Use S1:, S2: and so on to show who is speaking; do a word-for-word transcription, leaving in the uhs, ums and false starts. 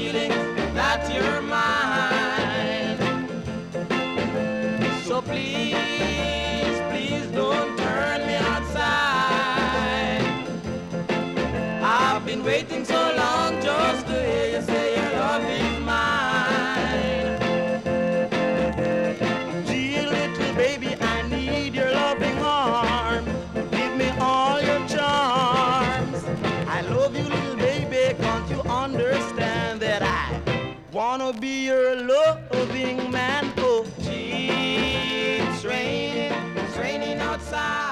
S1: feeling that you're mine. So please, please don't turn me outside. I've been waiting so long just to hear you say your love is mine. Gee, little baby, I need your loving arm. Give me all your charms. I love you, little baby, can't you understand that I wanna be your loving man? Oh, gee, it's raining, it's raining outside.